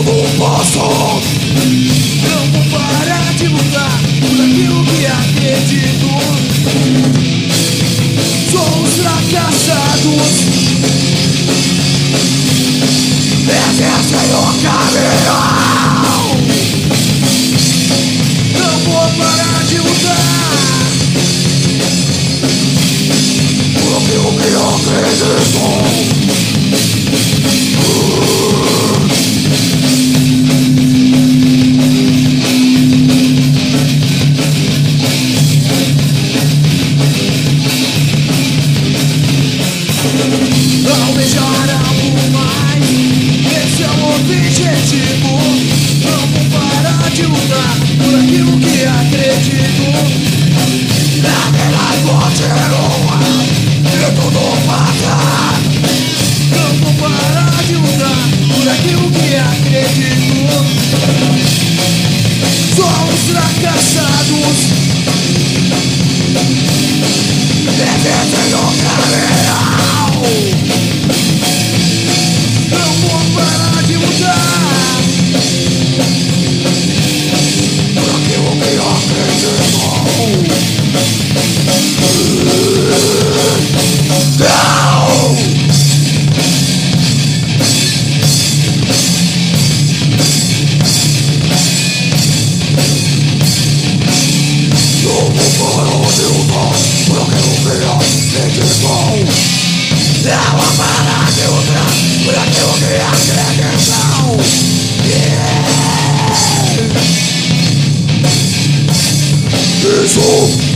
posso. Não vou parar de lutar por aquilo que acredito. Somos fracassados. Esse é o caminho. Não vou parar de lutar por aquilo que acredito. Almejar algo mais, esse é o objetivo. Não vou parar de lutar por aquilo que acredito. Naquela continua e tudo passa. Não vou parar de lutar por aquilo que acredito. Somos fracassados. Esse é o caminho. Não vou parar de lutar por aquilo que acredito. Não! Não vou parar de lutar por aquilo que acredito. Não vou parar de lutar por aquilo que acredito. Yeah! Isso!